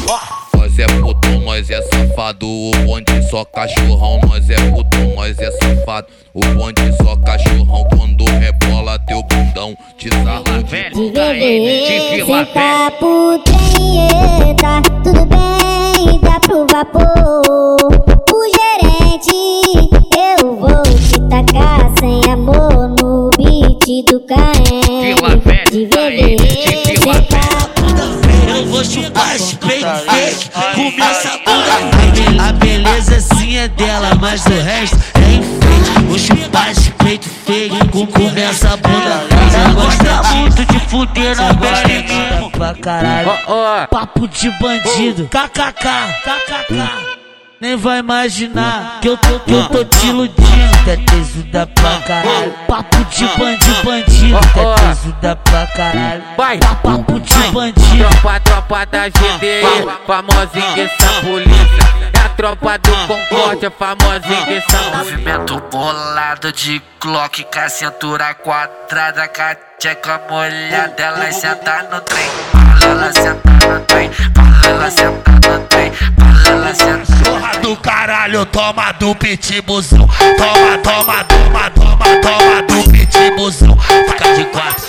Nós é putão, nós é safado, o bonde só cachorrão. Nós é putão, nós é safado, o bonde só cachorrão. Quando rebola teu bundão, te sarra De bebê, cê tá por tá tudo bem, dá pro vapor. O gerente, eu vou te tacar sem amor no beat do KM. De bebê, cê tá eu vou chupar esse peito fake, comer essa bunda. A beleza sim é dela, mas o resto é enfeite. Vou chupar esse peito fake, comer essa bunda. Ela gosta muito de fuder na besta pra caralho. Papo de bandido, kkk. Nem vai imaginar que eu tô te iludindo. Tá tesuda pra caralho. Papo de bandido, tá tesuda pra caralho. Vai, papo de bandido. Tropa da GDE, famosinha dessa polícia. É a tropa do Concórdia, famosinha dessa movimento bolado de Glock com a cintura quadrada, com a tcheca molhada. Ela senta no trem, ela senta no trem, ela senta no trem, ela senta. Porra do caralho, toma do pitibuzão. Toma do pitibuzão. Fica de quatro.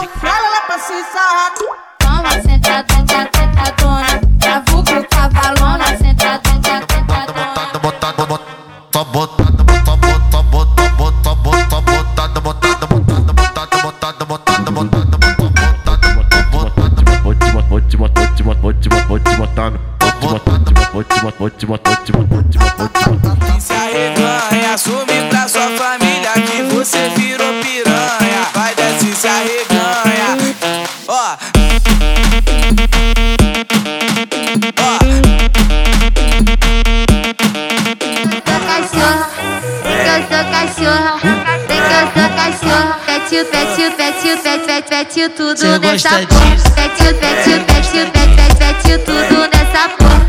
Toma sentadona, sentadona. Travuca o cavalona, sentadona, sentadona. Se arreganha, assume pra sua família que você virou piranha. Vai desce, se arreganha. Ó. Eu sou cachorra, sei que eu sou cachorra. Pete tudo nessa porra. Pete tudo nessa porra.